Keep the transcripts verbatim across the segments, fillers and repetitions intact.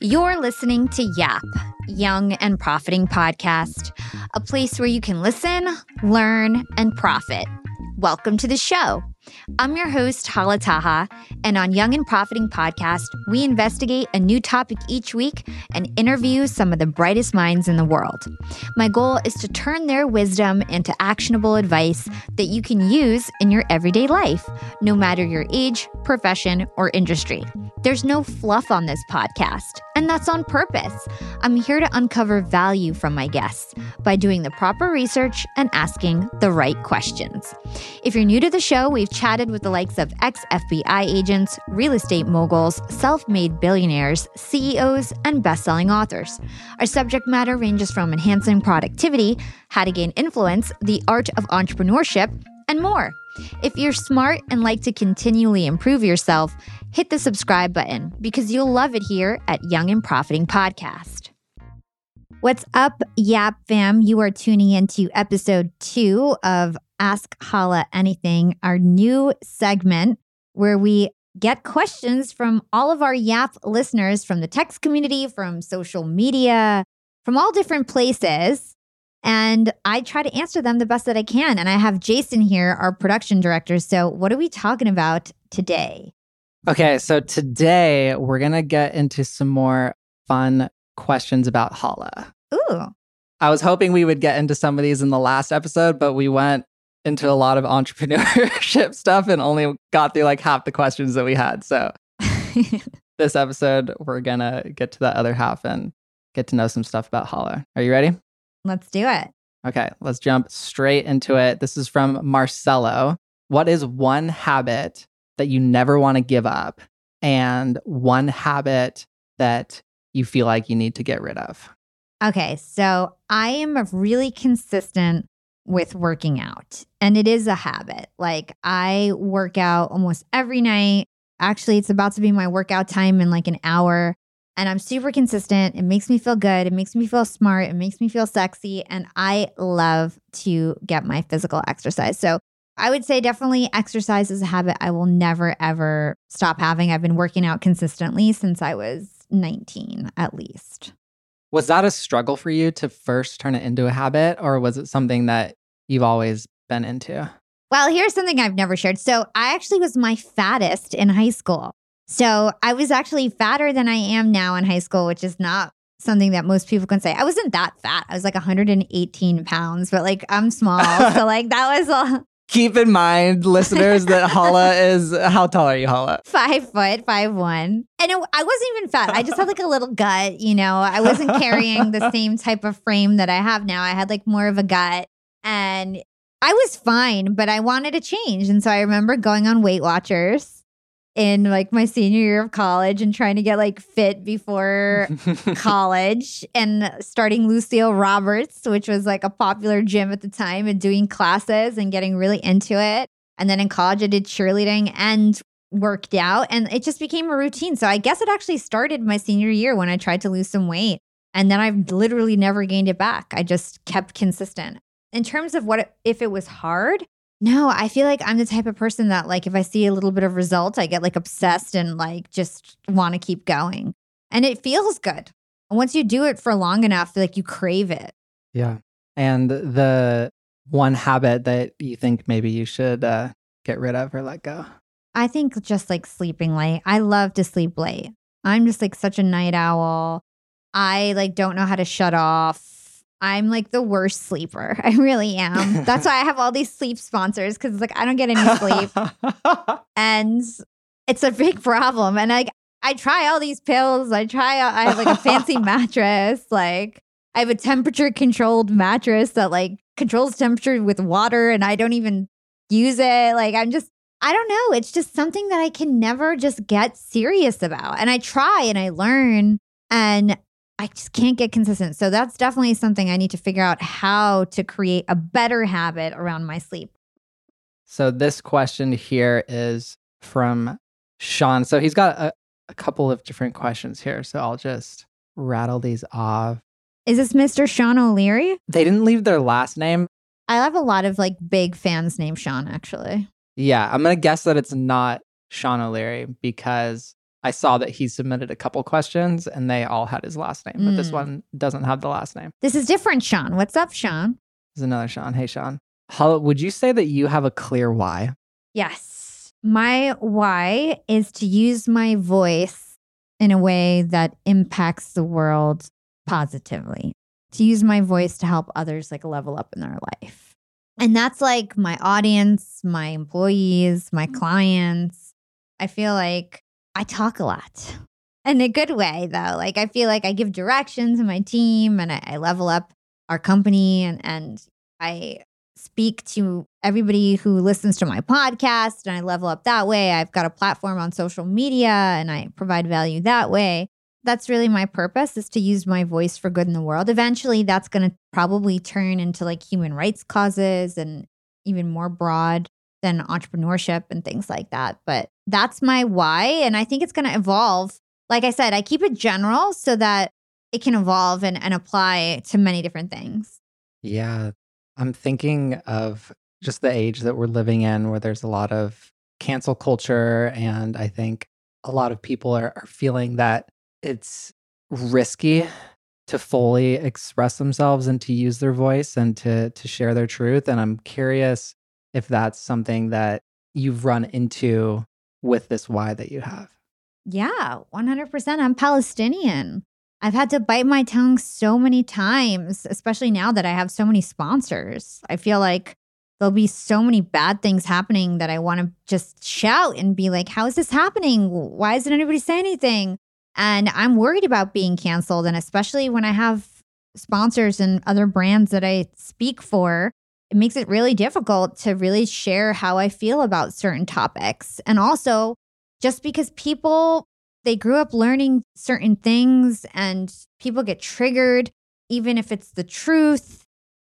You're listening to Yap, Young and Profiting Podcast, a place where you can listen, learn, and profit. Welcome to the show. I'm your host, Hala Taha, and on Young and Profiting Podcast, we investigate a new topic each week and interview some of the brightest minds in the world. My goal is to turn their wisdom into actionable advice that you can use in your everyday life, no matter your age, profession, or industry. There's no fluff on this podcast, and that's on purpose. I'm here to uncover value from my guests by doing the proper research and asking the right questions. If you're new to the show, we've chatted with the likes of ex-F B I agents, real estate moguls, self-made billionaires, C E Os, and best-selling authors. Our subject matter ranges from enhancing productivity, how to gain influence, the art of entrepreneurship, and more. If you're smart and like to continually improve yourself, hit the subscribe button because you'll love it here at Young and Profiting Podcast. What's up, Yap fam? You are tuning into episode two of Ask Hala Anything, our new segment where we get questions from all of our Yap listeners from the text community, from social media, from all different places. And I try to answer them the best that I can. And I have Jason here, our production director. So what are we talking about today? Okay, so today we're going to get into some more fun questions about Hala. Ooh. I was hoping we would get into some of these in the last episode, but we went into a lot of entrepreneurship stuff and only got through like half the questions that we had. So this episode, we're going to get to that other half and get to know some stuff about Hala. Are you ready? Let's do it. Okay, let's jump straight into it. This is from Marcelo. What is one habit that you never want to give up and one habit that you feel like you need to get rid of? Okay, so I am really consistent with working out, and it is a habit. Like I work out almost every night. Actually, it's about to be my workout time in like an hour. And I'm super consistent. It makes me feel good. It makes me feel smart. It makes me feel sexy. And I love to get my physical exercise. So I would say definitely exercise is a habit I will never, ever stop having. I've been working out consistently since I was nineteen, at least. Was that a struggle for you to first turn it into a habit, or was it something that you've always been into? Well, here's something I've never shared. So I actually was my fattest in high school. So I was actually fatter than I am now in high school, which is not something that most people can say. I wasn't that fat. I was like one hundred eighteen pounds, but like I'm small. So like that was all. Keep in mind, listeners, that Hala is, how tall are you, Hala? Five foot, five one. And it, I wasn't even fat. I just had like a little gut, you know. I wasn't carrying the same type of frame that I have now. I had like more of a gut. And I was fine, but I wanted to change. And so I remember going on Weight Watchers in like my senior year of college and trying to get like fit before college and starting Lucille Roberts, which was like a popular gym at the time, and doing classes and getting really into it. And then in college, I did cheerleading and worked out, and it just became a routine. So I guess it actually started my senior year when I tried to lose some weight. And then I've literally never gained it back. I just kept consistent. In terms of what if it was hard, no, I feel like I'm the type of person that like if I see a little bit of result, I get like obsessed and like just want to keep going. And it feels good. And once you do it for long enough, like you crave it. Yeah. And the one habit that you think maybe you should uh, get rid of or let go? I think just like sleeping late. I love to sleep late. I'm just like such a night owl. I like don't know how to shut off. I'm like the worst sleeper. I really am. That's why I have all these sleep sponsors, because it's like I don't get any sleep. And it's a big problem. And I I try all these pills. I try, I have like a fancy mattress. Like I have a temperature controlled mattress that like controls temperature with water, and I don't even use it. Like I'm just, I don't know. It's just something that I can never just get serious about. And I try and I learn, and I just can't get consistent. So that's definitely something I need to figure out how to create a better habit around my sleep. So this question here is from Sean. So he's got a, a couple of different questions here. So I'll just rattle these off. Is this Mister Sean O'Leary? They didn't leave their last name. I have a lot of like big fans named Sean, actually. Yeah, I'm going to guess that it's not Sean O'Leary because I saw that he submitted a couple questions and they all had his last name, but Mm. this one doesn't have the last name. This is different, Sean. What's up, Sean? There's another Sean. Hey, Sean. How, would you say that you have a clear why? Yes. My why is to use my voice in a way that impacts the world positively, to use my voice to help others like level up in their life. And that's like my audience, my employees, my clients. I feel like I talk a lot in a good way, though. Like, I feel like I give direction to my team and I, I level up our company and, and I speak to everybody who listens to my podcast and I level up that way. I've got a platform on social media and I provide value that way. That's really my purpose, is to use my voice for good in the world. Eventually, that's going to probably turn into like human rights causes and even more broad than entrepreneurship and things like that. But that's my why. And I think it's going to evolve. Like I said, I keep it general so that it can evolve and, and apply to many different things. Yeah. I'm thinking of just the age that we're living in where there's a lot of cancel culture. And I think a lot of people are, are feeling that it's risky to fully express themselves and to use their voice and to to share their truth. And I'm curious if that's something that you've run into with this why that you have. Yeah, one hundred percent. I'm Palestinian. I've had to bite my tongue so many times, especially now that I have so many sponsors. I feel like there'll be so many bad things happening that I want to just shout and be like, how is this happening? Why isn't anybody saying anything? And I'm worried about being canceled. And especially when I have sponsors and other brands that I speak for, it makes it really difficult to really share how I feel about certain topics. And also, just because people, they grew up learning certain things and people get triggered, even if it's the truth,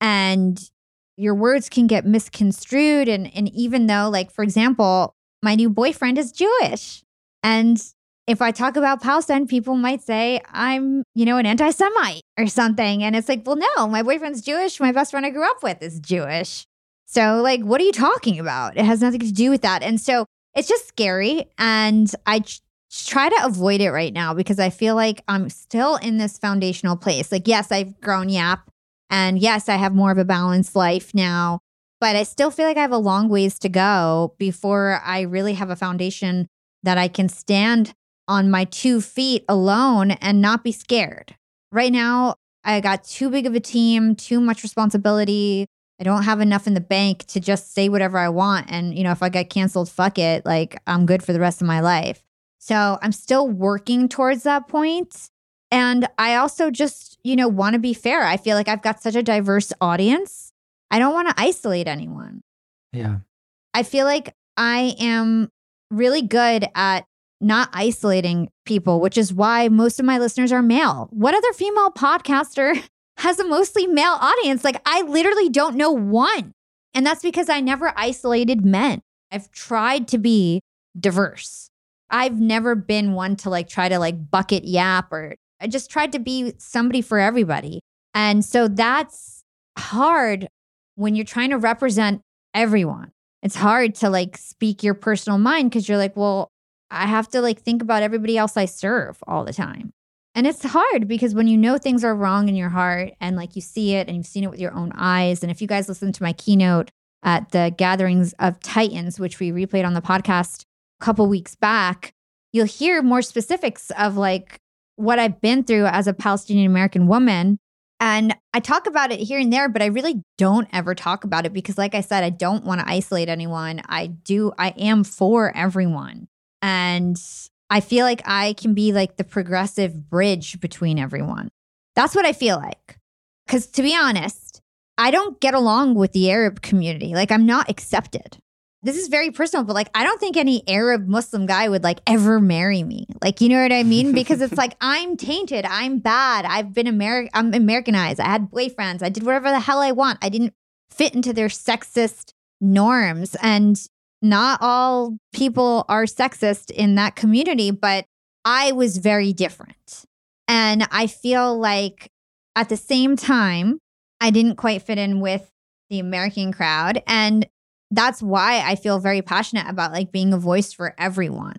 and your words can get misconstrued. And, and even though, like, for example, my new boyfriend is Jewish. And if I talk about Palestine, people might say I'm, you know, an anti-Semite or something. And it's like, well, no, my boyfriend's Jewish. My best friend I grew up with is Jewish. So, like, what are you talking about? It has nothing to do with that. And so it's just scary. And I ch- try to avoid it right now because I feel like I'm still in this foundational place. Like, yes, I've grown Yap. And yes, I have more of a balanced life now. But I still feel like I have a long ways to go before I really have a foundation that I can stand on my two feet alone and not be scared. Right now, I got too big of a team, too much responsibility. I don't have enough in the bank to just say whatever I want. And, you know, if I get canceled, fuck it. Like, I'm good for the rest of my life. So I'm still working towards that point. And I also just, you know, want to be fair. I feel like I've got such a diverse audience. I don't want to isolate anyone. Yeah. I feel like I am really good at not isolating people, which is why most of my listeners are male. What other female podcaster has a mostly male audience? Like, I literally don't know one. And that's because I never isolated men. I've tried to be diverse. I've never been one to like try to like bucket Yap, or I just tried to be somebody for everybody. And so that's hard when you're trying to represent everyone. It's hard to like speak your personal mind because you're like, well, I have to like think about everybody else I serve all the time. And it's hard because when you know things are wrong in your heart and like you see it and you've seen it with your own eyes. And if you guys listen to my keynote at the Gatherings of Titans, which we replayed on the podcast a couple weeks back, you'll hear more specifics of like what I've been through as a Palestinian American woman. And I talk about it here and there, but I really don't ever talk about it because, like I said, I don't want to isolate anyone. I do. I am for everyone. And I feel like I can be like the progressive bridge between everyone. That's what I feel like. Because to be honest, I don't get along with the Arab community. Like, I'm not accepted. This is very personal, but like, I don't think any Arab Muslim guy would like ever marry me. Like, you know what I mean? Because it's like, I'm tainted. I'm bad. I've been Ameri- I'm Americanized. I had boyfriends. I did whatever the hell I want. I didn't fit into their sexist norms. And not all people are sexist in that community, but I was very different. And I feel like at the same time, I didn't quite fit in with the American crowd. And that's why I feel very passionate about like being a voice for everyone.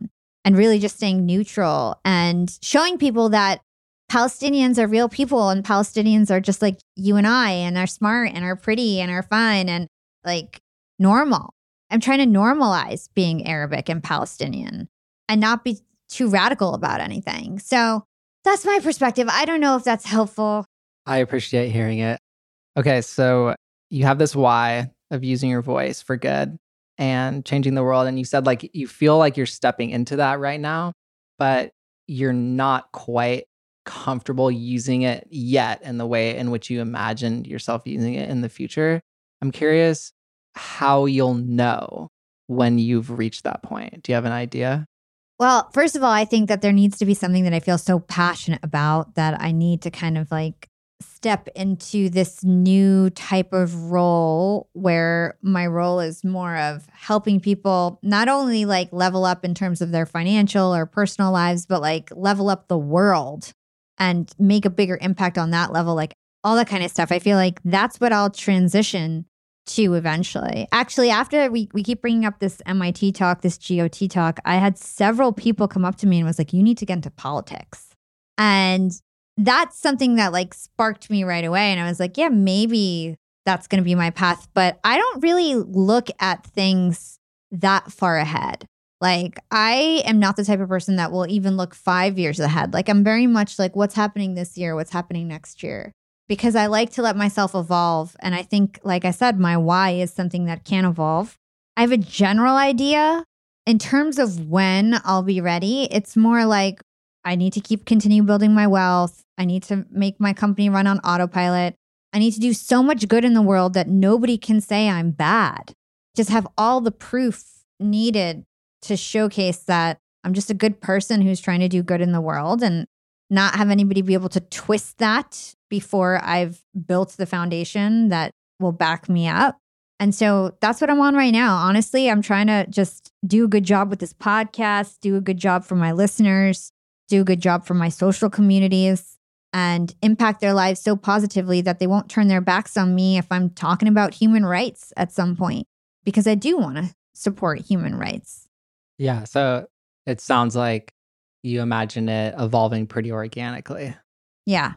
and really just staying neutral and showing people that Palestinians are real people and Palestinians are just like you and I and are smart and are pretty and are fun and like normal. I'm trying to normalize being Arabic and Palestinian and not be too radical about anything. So that's my perspective. I don't know if that's helpful. I appreciate hearing it. Okay, so you have this why of using your voice for good and changing the world. And you said like you feel like you're stepping into that right now, but you're not quite comfortable using it yet in the way in which you imagined yourself using it in the future. I'm curious how you'll know when you've reached that point. Do you have an idea? Well, first of all, I think that there needs to be something that I feel so passionate about that I need to kind of like step into this new type of role where my role is more of helping people not only like level up in terms of their financial or personal lives, but like level up the world and make a bigger impact on that level, like all that kind of stuff. I feel like that's what I'll transition to eventually. Actually, after we, we keep bringing up this M I T talk, this G O T talk, I had several people come up to me and was like, you need to get into politics. And that's something that like sparked me right away. And I was like, yeah, maybe that's going to be my path. But I don't really look at things that far ahead. Like I am not the type of person that will even look five years ahead. Like I'm very much like what's happening this year, what's happening next year, because I like to let myself evolve. And I think, like I said, my why is something that can evolve. I have a general idea in terms of when I'll be ready. It's more like I need to keep continue building my wealth. I need to make my company run on autopilot. I need to do so much good in the world that nobody can say I'm bad. Just have all the proof needed to showcase that I'm just a good person who's trying to do good in the world and not have anybody be able to twist that before I've built the foundation that will back me up. And so that's what I'm on right now. Honestly, I'm trying to just do a good job with this podcast, do a good job for my listeners, do a good job for my social communities, and impact their lives so positively that they won't turn their backs on me if I'm talking about human rights at some point, because I do want to support human rights. Yeah, so it sounds like you imagine it evolving pretty organically. Yeah.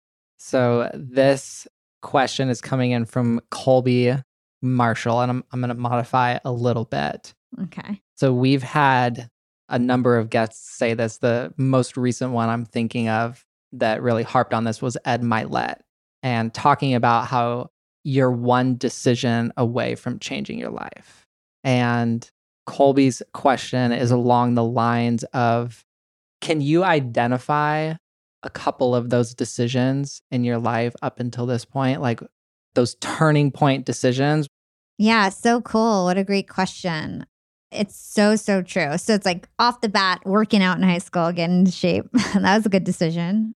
So this question is coming in from Colby Marshall, and I'm I'm going to modify it a little bit. Okay. So we've had a number of guests say this. The most recent one I'm thinking of that really harped on this was Ed Milet, and talking about how you're one decision away from changing your life. And Colby's question is along the lines of, can you identify a couple of those decisions in your life up until this point, like those turning point decisions? Yeah, so cool. What a great question. It's so, so true. So it's like off the bat, working out in high school, getting into shape. That was a good decision.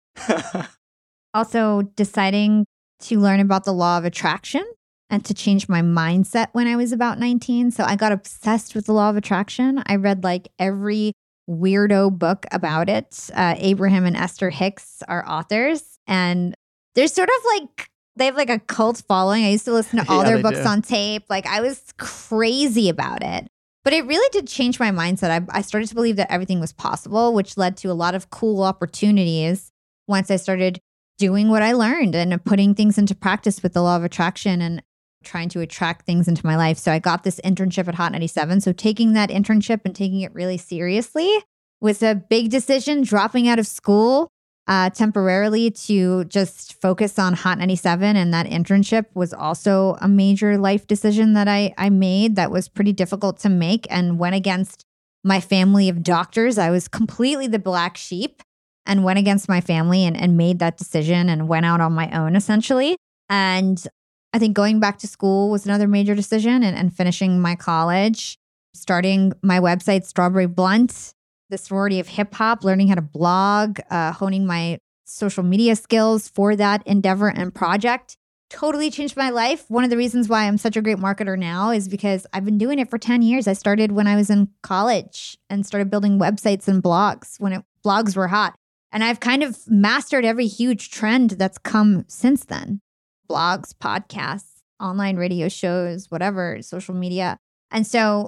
Also, deciding to learn about the law of attraction and to change my mindset when I was about nineteen. So I got obsessed with the law of attraction. I read like every weirdo book about it. Uh, Abraham and Esther Hicks are authors, and they're sort of like, they have like a cult following. I used to listen to all Yeah, their they books do. on tape. Like I was crazy about it. But it really did change my mindset. I, I started to believe that everything was possible, which led to a lot of cool opportunities once I started doing what I learned and putting things into practice with the law of attraction and trying to attract things into my life. So I got this internship at Hot ninety-seven. So taking that internship and taking it really seriously was a big decision, dropping out of school uh, temporarily to just focus on Hot ninety-seven. And that internship was also a major life decision that I, I made that was pretty difficult to make and went against my family of doctors. I was completely the black sheep and went against my family and, and made that decision and went out on my own essentially. And I think going back to school was another major decision, and, and finishing my college, starting my website, Strawberry Blunt, the sorority of hip hop, learning how to blog, uh, honing my social media skills for that endeavor and project totally changed my life. One of the reasons why I'm such a great marketer now is because I've been doing it for ten years. I started when I was in college and started building websites and blogs when it, blogs were hot. And I've kind of mastered every huge trend that's come since then. Blogs, podcasts, online radio shows, whatever, social media. And so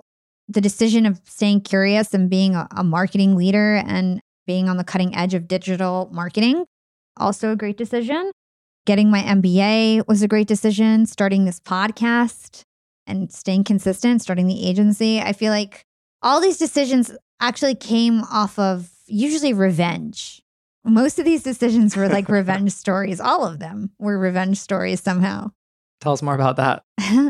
the decision of staying curious and being a, a marketing leader and being on the cutting edge of digital marketing, also a great decision. Getting my M B A was a great decision. Starting this podcast and staying consistent, starting the agency. I feel like all these decisions actually came off of usually revenge. Most of these decisions were like revenge stories. All of them were revenge stories somehow. Tell us more about that.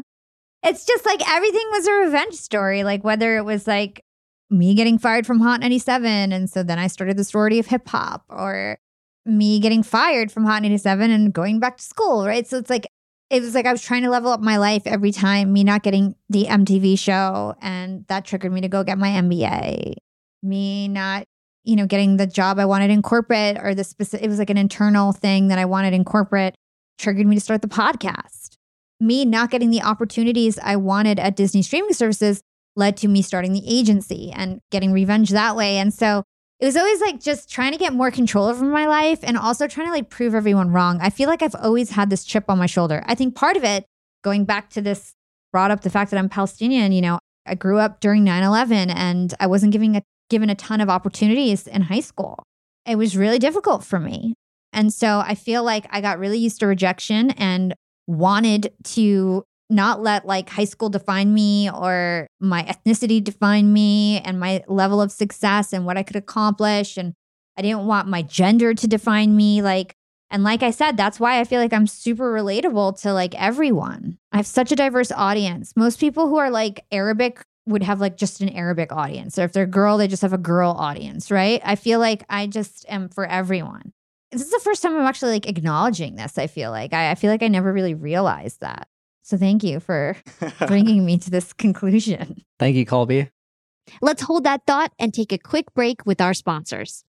It's just like everything was a revenge story. Like whether it was like me getting fired from Hot ninety-seven. And so then I started the sorority of hip hop, or me getting fired from Hot ninety-seven and going back to school, right? So it's like, it was like I was trying to level up my life every time, me not getting the M T V show. And that triggered me to go get my M B A. Me not, you know, getting the job I wanted in corporate, or the specific, it was like an internal thing that I wanted in corporate, triggered me to start the podcast. Me not getting the opportunities I wanted at Disney streaming services led to me starting the agency and getting revenge that way. And so it was always like just trying to get more control over my life and also trying to like prove everyone wrong. I feel like I've always had this chip on my shoulder. I think part of it, going back to this, brought up the fact that I'm Palestinian. You know, I grew up during nine eleven and I wasn't giving a, given a ton of opportunities in high school. It was really difficult for me. And so I feel like I got really used to rejection and wanted to not let like high school define me or my ethnicity define me and my level of success and what I could accomplish. And I didn't want my gender to define me. Like, and like I said, that's why I feel like I'm super relatable to like everyone. I have such a diverse audience. Most people who are like Arabic would have like just an Arabic audience. Or if they're a girl, they just have a girl audience, right? I feel like I just am for everyone. This is the first time I'm actually like acknowledging this. I feel like I, I feel like I never really realized that. So thank you for bringing me to this conclusion. Thank you, Colby. Let's hold that thought and take a quick break with our sponsors.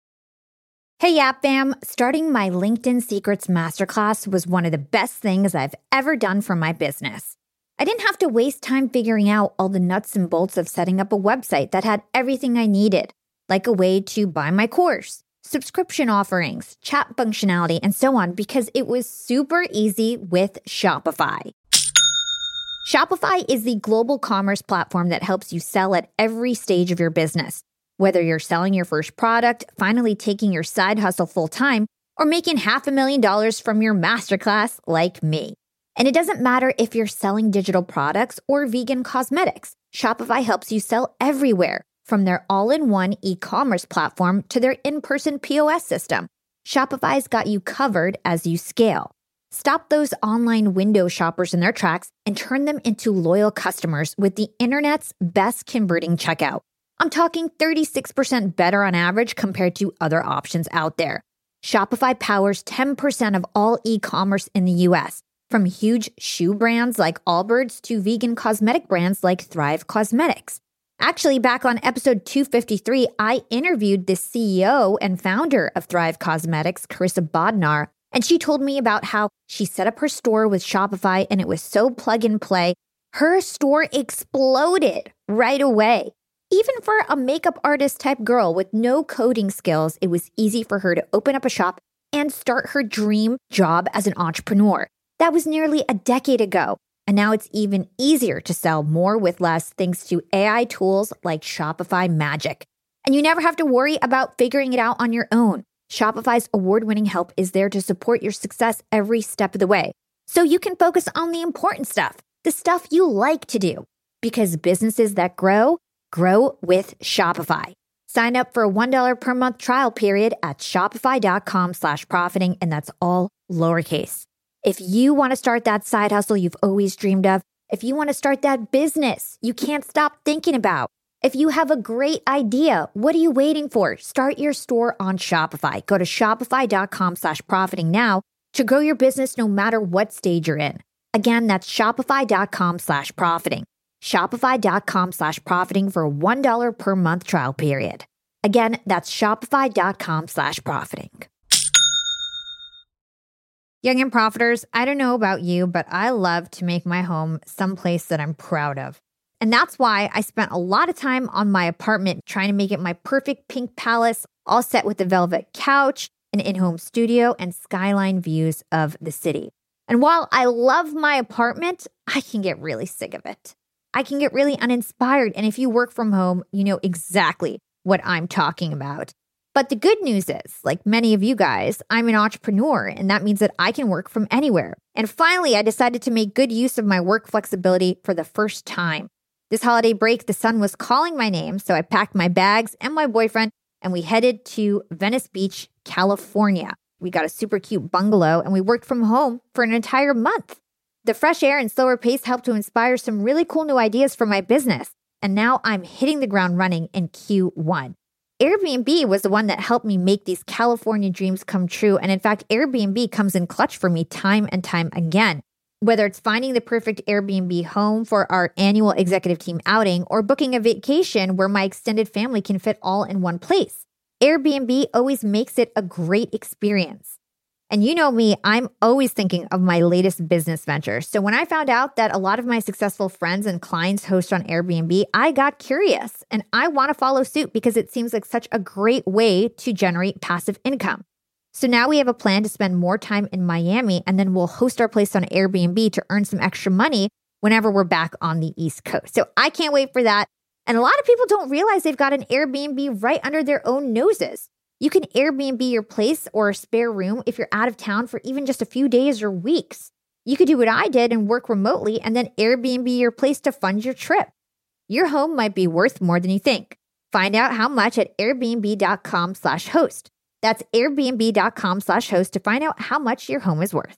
Hey, Yap Fam. Starting my LinkedIn Secrets Masterclass was one of the best things I've ever done for my business. I didn't have to waste time figuring out all the nuts and bolts of setting up a website that had everything I needed, like a way to buy my course, subscription offerings, chat functionality, and so on, because it was super easy with Shopify. Shopify is the global commerce platform that helps you sell at every stage of your business. Whether you're selling your first product, finally taking your side hustle full-time, or making half a million dollars from your masterclass like me. And it doesn't matter if you're selling digital products or vegan cosmetics. Shopify helps you sell everywhere, from their all-in-one e-commerce platform to their in-person P O S system. Shopify's got you covered as you scale. Stop those online window shoppers in their tracks and turn them into loyal customers with the internet's best converting checkout. I'm talking thirty-six percent better on average compared to other options out there. Shopify powers ten percent of all e-commerce in the U S, from huge shoe brands like Allbirds to vegan cosmetic brands like Thrive Cosmetics. Actually, back on episode two fifty-three, I interviewed the C E O and founder of Thrive Cosmetics, Carissa Bodnar, and she told me about how she set up her store with Shopify and it was so plug and play. Her store exploded right away. Even for a makeup artist type girl with no coding skills, it was easy for her to open up a shop and start her dream job as an entrepreneur. That was nearly a decade ago. And now it's even easier to sell more with less thanks to A I tools like Shopify Magic. And you never have to worry about figuring it out on your own. Shopify's award-winning help is there to support your success every step of the way. So you can focus on the important stuff, the stuff you like to do. Because businesses that grow, grow with Shopify. Sign up for a one dollar per month trial period at shopify.com slash profiting, and that's all lowercase. If you want to start that side hustle you've always dreamed of, if you want to start that business you can't stop thinking about, if you have a great idea, what are you waiting for? Start your store on Shopify. Go to shopify.com slash profiting now to grow your business no matter what stage you're in. Again, that's shopify.com slash profiting. Shopify.com slash profiting for a one dollar per month trial period. Again, that's shopify.com slash profiting. Young and Profiters, I don't know about you, but I love to make my home someplace that I'm proud of. And that's why I spent a lot of time on my apartment trying to make it my perfect pink palace, all set with a velvet couch, an in-home studio, and skyline views of the city. And while I love my apartment, I can get really sick of it. I can get really uninspired. And if you work from home, you know exactly what I'm talking about. But the good news is, like many of you guys, I'm an entrepreneur, and that means that I can work from anywhere. And finally, I decided to make good use of my work flexibility for the first time. This holiday break, the sun was calling my name, so I packed my bags and my boyfriend, and we headed to Venice Beach, California. We got a super cute bungalow, and we worked from home for an entire month. The fresh air and slower pace helped to inspire some really cool new ideas for my business, and now I'm hitting the ground running in Q one. Airbnb was the one that helped me make these California dreams come true. And in fact, Airbnb comes in clutch for me time and time again. Whether it's finding the perfect Airbnb home for our annual executive team outing or booking a vacation where my extended family can fit all in one place, Airbnb always makes it a great experience. And you know me, I'm always thinking of my latest business venture. So when I found out that a lot of my successful friends and clients host on Airbnb, I got curious and I want to follow suit because it seems like such a great way to generate passive income. So now we have a plan to spend more time in Miami, and then we'll host our place on Airbnb to earn some extra money whenever we're back on the East Coast. So I can't wait for that. And a lot of people don't realize they've got an Airbnb right under their own noses. You can Airbnb your place or a spare room if you're out of town for even just a few days or weeks. You could do what I did and work remotely and then Airbnb your place to fund your trip. Your home might be worth more than you think. Find out how much at airbnb.com slash host. That's airbnb.com slash host to find out how much your home is worth.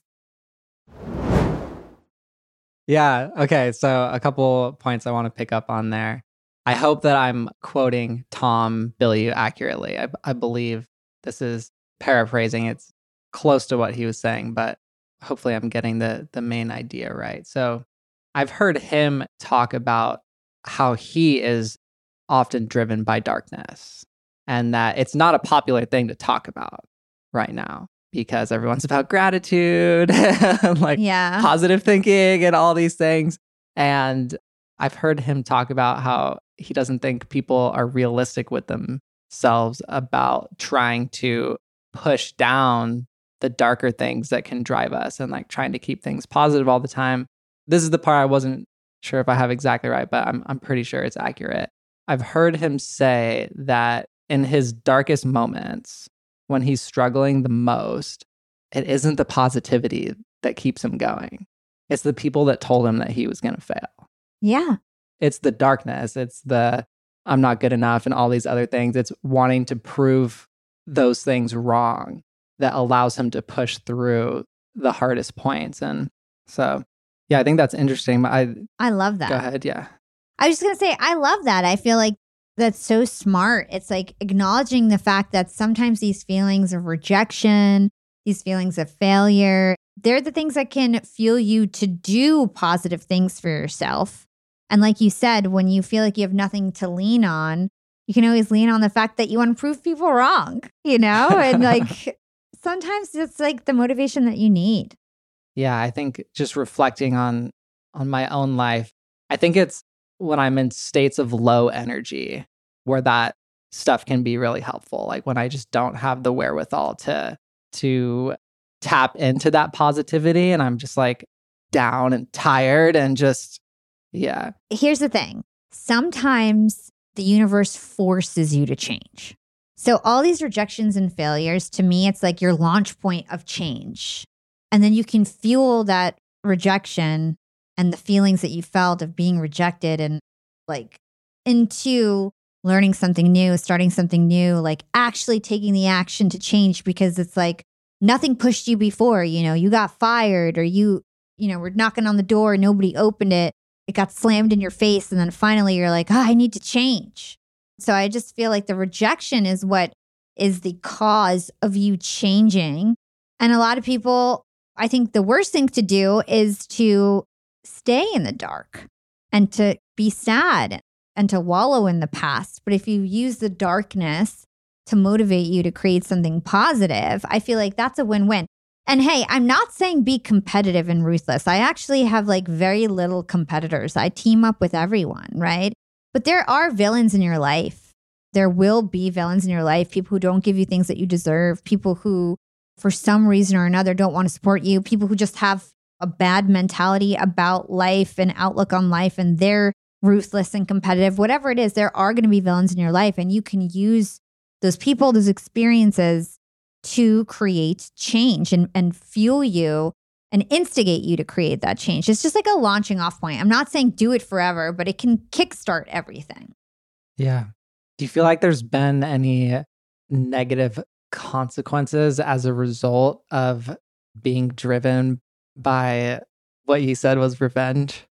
Yeah. Okay. So a couple points I want to pick up on there. I hope that I'm quoting Tom Bilyeu accurately. I, I believe this is paraphrasing. It's close to what he was saying, but hopefully I'm getting the, the main idea right. So I've heard him talk about how he is often driven by darkness and that it's not a popular thing to talk about right now because everyone's about gratitude and like yeah. positive thinking and all these things. And I've heard him talk about how he doesn't think people are realistic with themselves about trying to push down the darker things that can drive us and like trying to keep things positive all the time. This is the part I wasn't sure if I have exactly right, but I'm I'm pretty sure it's accurate. I've heard him say that in his darkest moments, when he's struggling the most, it isn't the positivity that keeps him going. It's the people that told him that he was going to fail. Yeah. It's the darkness. It's the I'm not good enough and all these other things. It's wanting to prove those things wrong that allows him to push through the hardest points. And so, yeah, I think that's interesting. I I love that. Go ahead. Yeah. I was just going to say, I love that. I feel like that's so smart. It's like acknowledging the fact that sometimes these feelings of rejection, these feelings of failure, they're the things that can fuel you to do positive things for yourself. And like you said, when you feel like you have nothing to lean on, you can always lean on the fact that you want to prove people wrong, you know? And like sometimes it's like the motivation that you need. Yeah, I think just reflecting on on my own life, I think it's when I'm in states of low energy where that stuff can be really helpful. Like when I just don't have the wherewithal to to tap into that positivity and I'm just like down and tired and just yeah. Here's the thing. Sometimes the universe forces you to change. So all these rejections and failures, to me, it's like your launch point of change. And then you can fuel that rejection and the feelings that you felt of being rejected and like into learning something new, starting something new, like actually taking the action to change because it's like nothing pushed you before, you know, you got fired or you, you know, were knocking on the door, nobody opened it. It got slammed in your face. And then finally you're like, oh, I need to change. So I just feel like the rejection is what is the cause of you changing. And a lot of people, I think the worst thing to do is to stay in the dark and to be sad and to wallow in the past. But if you use the darkness to motivate you to create something positive, I feel like that's a win-win. And hey, I'm not saying be competitive and ruthless. I actually have like very little competitors. I team up with everyone, right? But there are villains in your life. There will be villains in your life, people who don't give you things that you deserve, people who for some reason or another don't want to support you, people who just have a bad mentality about life and outlook on life, and they're ruthless and competitive, whatever it is, there are going to be villains in your life, and you can use those people, those experiences to create change and, and fuel you and instigate you to create that change. It's just like a launching off point. I'm not saying do it forever, but it can kickstart everything. Yeah. Do you feel like there's been any negative consequences as a result of being driven by what you said was revenge?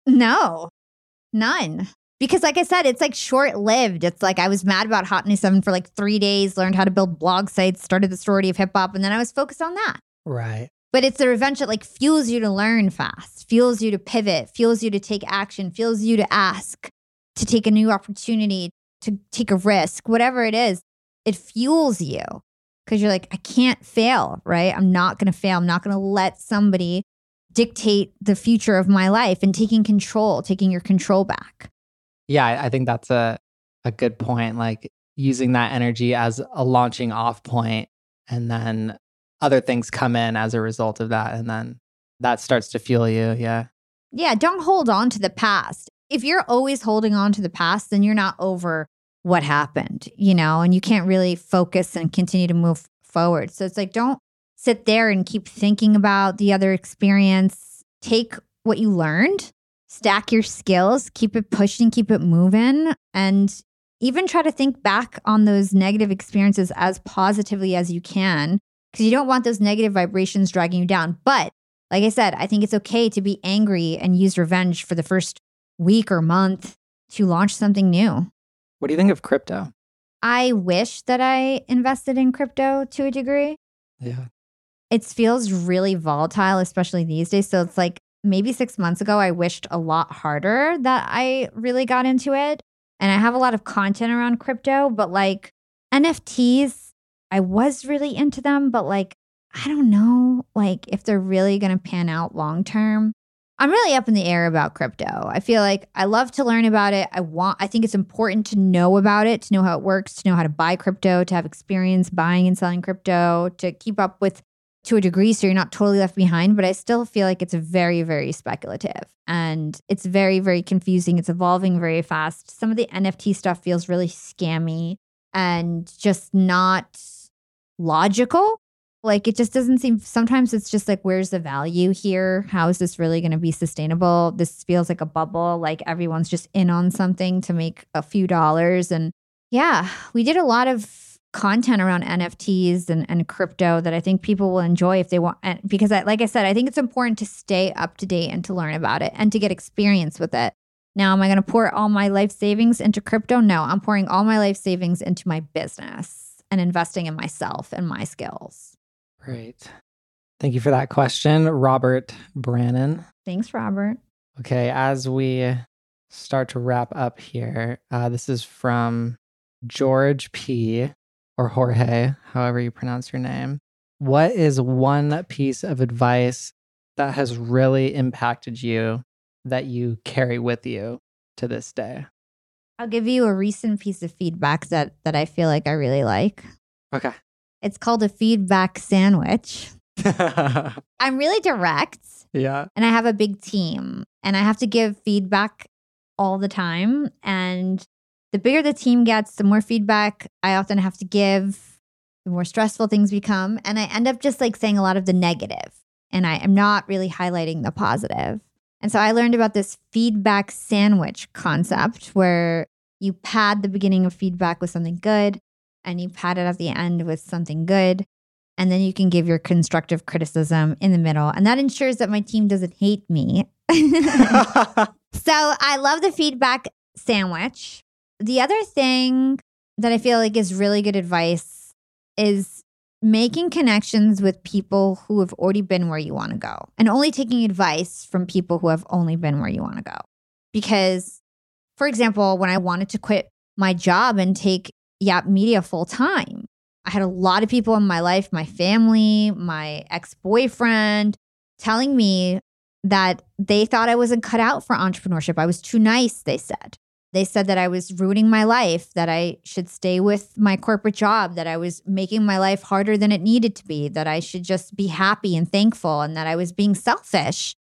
No, none. Because like I said, it's like short-lived. It's like I was mad about Hot ninety-seven for like three days, learned how to build blog sites, started the sorority of hip hop, and then I was focused on that. Right. But it's the revenge that like fuels you to learn fast, fuels you to pivot, fuels you to take action, fuels you to ask, to take a new opportunity, to take a risk, whatever it is. It fuels you because you're like, I can't fail, right? I'm not going to fail. I'm not going to let somebody dictate the future of my life, and taking control, taking your control back. Yeah, I think that's a, a good point. Like using that energy as a launching off point, and then other things come in as a result of that. And then that starts to fuel you. Yeah. Yeah. Don't hold on to the past. If you're always holding on to the past, then you're not over what happened, you know, and you can't really focus and continue to move forward. So it's like, don't sit there and keep thinking about the other experience. Take what you learned, stack your skills, keep it pushing, keep it moving, and even try to think back on those negative experiences as positively as you can, because you don't want those negative vibrations dragging you down. But like I said, I think it's okay to be angry and use revenge for the first week or month to launch something new. What do you think of crypto? I wish that I invested in crypto to a degree. Yeah. It feels really volatile, especially these days. So it's like maybe six months ago, I wished a lot harder that I really got into it. And I have a lot of content around crypto, but like N F Ts, I was really into them, but like, I don't know, like if they're really going to pan out long term. I'm really up in the air about crypto. I feel like I love to learn about it. I want, I think it's important to know about it, to know how it works, to know how to buy crypto, to have experience buying and selling crypto, to keep up with to a degree so you're not totally left behind. But I still feel like it's very, very speculative, and it's very, very confusing. It's evolving very fast. Some of the N F T stuff feels really scammy and just not logical. Like it just doesn't seem, sometimes it's just like, where's the value here? How is this really going to be sustainable? This feels like a bubble, like everyone's just in on something to make a few dollars. And yeah, we did a lot of content around N F Ts and, and crypto that I think people will enjoy if they want. And because I, like I said, I think it's important to stay up to date and to learn about it and to get experience with it. Now, am I going to pour all my life savings into crypto? No, I'm pouring all my life savings into my business and investing in myself and my skills. Great. Thank you for that question, Robert Brannon. Thanks, Robert. Okay, as we start to wrap up here, uh, this is from George P. or Jorge, however you pronounce your name. What is one piece of advice that has really impacted you that you carry with you to this day? I'll give you a recent piece of feedback that that I feel like I really like. Okay. It's called a feedback sandwich. I'm really direct. Yeah. And I have a big team, and I have to give feedback all the time. And the bigger the team gets, the more feedback I often have to give, the more stressful things become. And I end up just like saying a lot of the negative, and I am not really highlighting the positive. And so I learned about this feedback sandwich concept where you pad the beginning of feedback with something good, and you pad it at the end with something good. And then you can give your constructive criticism in the middle. And that ensures that my team doesn't hate me. So I love the feedback sandwich. The other thing that I feel like is really good advice is making connections with people who have already been where you want to go, and only taking advice from people who have only been where you want to go. Because, for example, when I wanted to quit my job and take Yap Media full time, I had a lot of people in my life, my family, my ex-boyfriend, telling me that they thought I wasn't cut out for entrepreneurship. I was too nice, they said. They said that I was ruining my life, that I should stay with my corporate job, that I was making my life harder than it needed to be, that I should just be happy and thankful, and that I was being selfish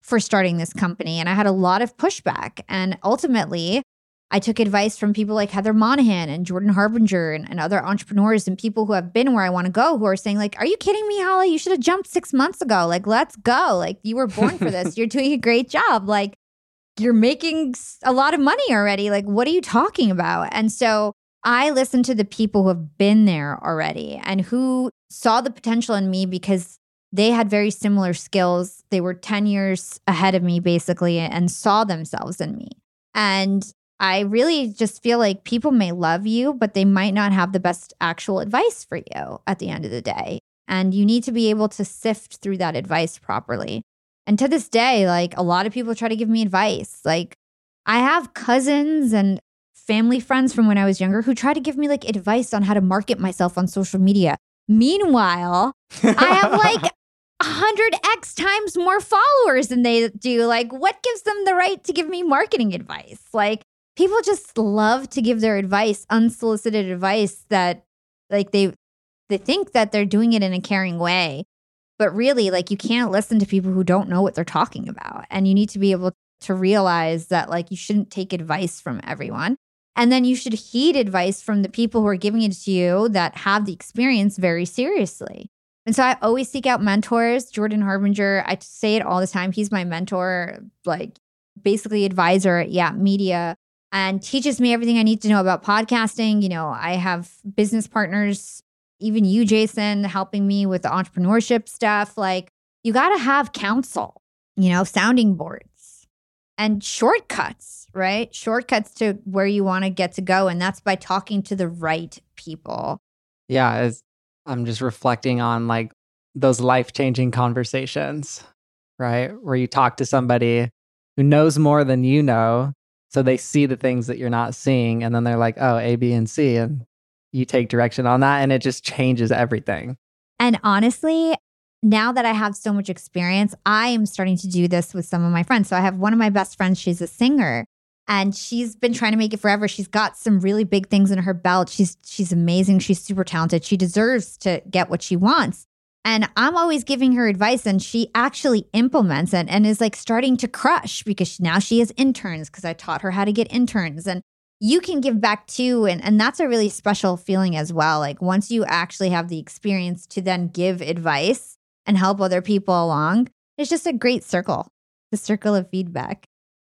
for starting this company. And I had a lot of pushback. And ultimately, I took advice from people like Heather Monahan and Jordan Harbinger and, and other entrepreneurs and people who have been where I want to go, who are saying like, are you kidding me, Hala? You should have jumped six months ago. Like, let's go. Like, you were born for this. You're doing a great job. Like, you're making a lot of money already. Like, what are you talking about? And so I listened to the people who have been there already and who saw the potential in me because they had very similar skills. They were ten years ahead of me, basically, and saw themselves in me. And I really just feel like people may love you, but they might not have the best actual advice for you at the end of the day. And you need to be able to sift through that advice properly. And to this day, like a lot of people try to give me advice. Like I have cousins and family friends from when I was younger who try to give me like advice on how to market myself on social media. Meanwhile, I have like one hundred x times more followers than they do. Like what gives them the right to give me marketing advice? Like people just love to give their advice, unsolicited advice that like they they think that they're doing it in a caring way. But really, like you can't listen to people who don't know what they're talking about. And you need to be able to realize that like you shouldn't take advice from everyone. And then you should heed advice from the people who are giving it to you that have the experience very seriously. And so I always seek out mentors. Jordan Harbinger, I say it all the time. He's my mentor, like basically advisor at Yap Media, and teaches me everything I need to know about podcasting. You know, I have business partners, even you, Jason, helping me with the entrepreneurship stuff. Like you got to have counsel, you know, sounding boards and shortcuts, right? Shortcuts to where you want to get to go. And that's by talking to the right people. Yeah, as I'm just reflecting on like those life-changing conversations, right? Where you talk to somebody who knows more than you know, so they see the things that you're not seeing, and then they're like, oh, A, B, and C, and you take direction on that, and it just changes everything. And honestly, now that I have so much experience, I am starting to do this with some of my friends. So I have one of my best friends, she's a singer, and she's been trying to make it forever. She's got some really big things in her belt. She's she's amazing. She's super talented. She deserves to get what she wants. And I'm always giving her advice, and she actually implements it and is like starting to crush because now she has interns because I taught her how to get interns. And you can give back too. And, and that's a really special feeling as well. Like once you actually have the experience to then give advice and help other people along, it's just a great circle, the circle of feedback.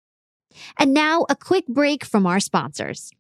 And now a quick break from our sponsors.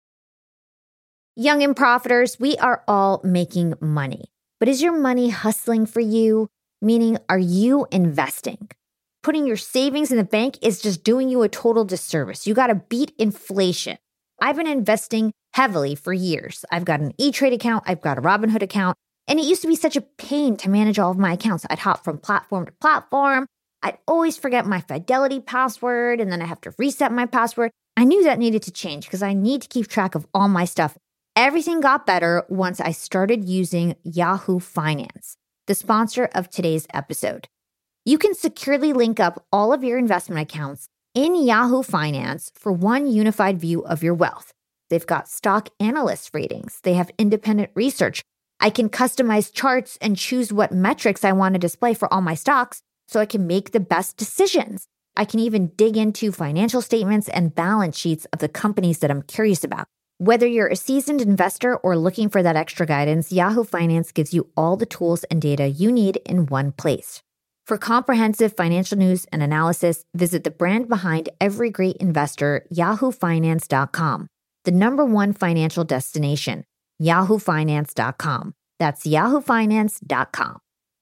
Young and Profiters, we are all making money. But is your money hustling for you? Meaning, are you investing? Putting your savings in the bank is just doing you a total disservice. You got to beat inflation. I've been investing heavily for years. I've got an E-Trade account. I've got a Robinhood account. And it used to be such a pain to manage all of my accounts. I'd hop from platform to platform. I'd always forget my Fidelity password, and then I have to reset my password. I knew that needed to change because I need to keep track of all my stuff. Everything got better once I started using Yahoo Finance, the sponsor of today's episode. You can securely link up all of your investment accounts in Yahoo Finance for one unified view of your wealth. They've got stock analyst ratings. They have independent research. I can customize charts and choose what metrics I want to display for all my stocks so I can make the best decisions. I can even dig into financial statements and balance sheets of the companies that I'm curious about. Whether you're a seasoned investor or looking for that extra guidance, Yahoo Finance gives you all the tools and data you need in one place. For comprehensive financial news and analysis, visit the brand behind every great investor, yahoo finance dot com, the number one financial destination, yahoo finance dot com. That's yahoo finance dot com.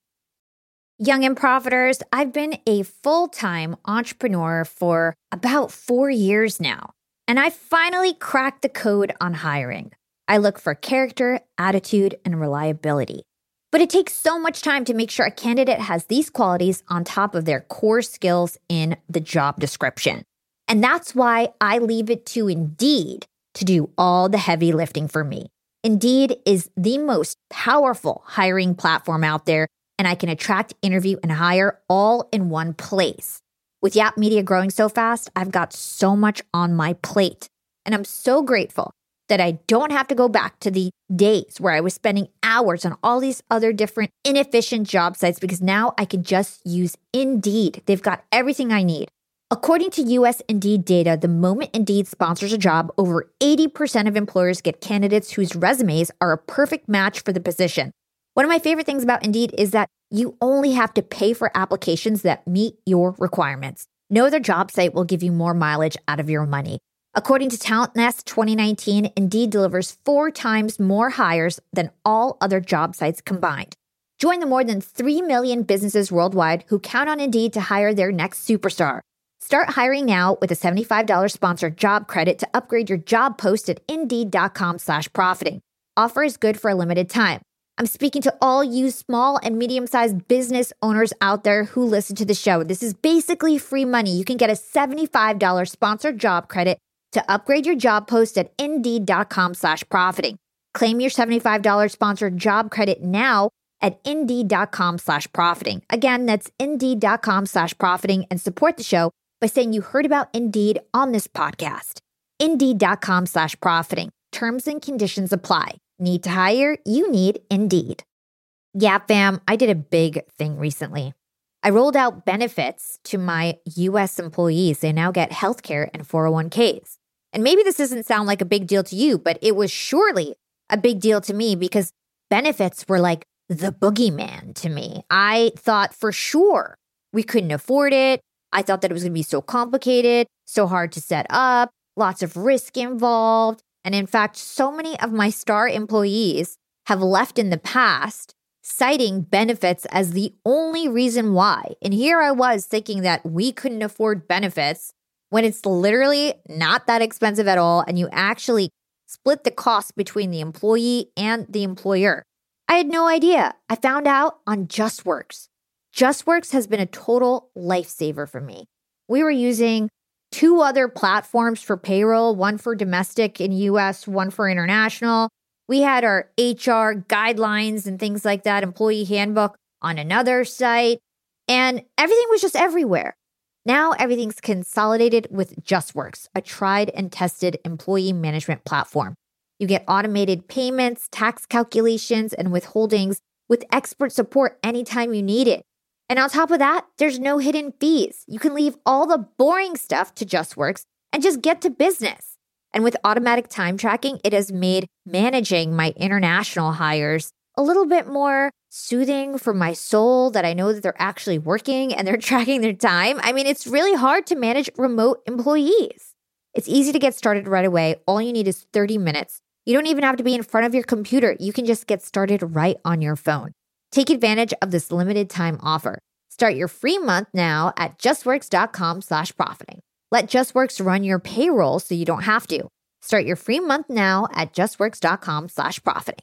Young and Profiters, I've been a full-time entrepreneur for about four years now. And I finally cracked the code on hiring. I look for character, attitude, and reliability. But it takes so much time to make sure a candidate has these qualities on top of their core skills in the job description. And that's why I leave it to Indeed to do all the heavy lifting for me. Indeed is the most powerful hiring platform out there, and I can attract, interview, and hire all in one place. With Yap Media growing so fast, I've got so much on my plate, and I'm so grateful that I don't have to go back to the days where I was spending hours on all these other different inefficient job sites because now I can just use Indeed. They've got everything I need. According to U S Indeed data, the moment Indeed sponsors a job, over eighty percent of employers get candidates whose resumes are a perfect match for the position. One of my favorite things about Indeed is that you only have to pay for applications that meet your requirements. No other job site will give you more mileage out of your money. According to Talent Nest twenty nineteen, Indeed delivers four times more hires than all other job sites combined. Join the more than three million businesses worldwide who count on Indeed to hire their next superstar. Start hiring now with a seventy-five dollars sponsored job credit to upgrade your job post at Indeed.com slash profiting. Offer is good for a limited time. I'm speaking to all you small and medium-sized business owners out there who listen to the show. This is basically free money. You can get a seventy-five dollars sponsored job credit to upgrade your job post at Indeed.com slash profiting. Claim your seventy-five dollars sponsored job credit now at Indeed.com slash profiting. Again, that's Indeed.com slash profiting and support the show by saying you heard about Indeed on this podcast. Indeed.com slash profiting. Terms and conditions apply. Need to hire? You need Indeed. Yeah, fam, I did a big thing recently. I rolled out benefits to my U S employees. They now get healthcare and four oh one k's. And maybe this doesn't sound like a big deal to you, but it was surely a big deal to me because benefits were like the boogeyman to me. I thought for sure we couldn't afford it. I thought that it was going to be so complicated, so hard to set up, lots of risk involved. And in fact, so many of my star employees have left in the past, citing benefits as the only reason why. And here I was thinking that we couldn't afford benefits when it's literally not that expensive at all. And you actually split the cost between the employee and the employer. I had no idea. I found out on JustWorks. JustWorks has been a total lifesaver for me. We were using two other platforms for payroll, one for domestic in U S, one for international. We had our H R guidelines and things like that, employee handbook on another site, and everything was just everywhere. Now everything's consolidated with JustWorks, a tried and tested employee management platform. You get automated payments, tax calculations, and withholdings with expert support anytime you need it. And on top of that, there's no hidden fees. You can leave all the boring stuff to JustWorks and just get to business. And with automatic time tracking, it has made managing my international hires a little bit more soothing for my soul, that I know that they're actually working and they're tracking their time. I mean, it's really hard to manage remote employees. It's easy to get started right away. All you need is thirty minutes. You don't even have to be in front of your computer. You can just get started right on your phone. Take advantage of this limited time offer. Start your free month now at justworks.com slash profiting. Let JustWorks run your payroll so you don't have to. Start your free month now at justworks.com slash profiting.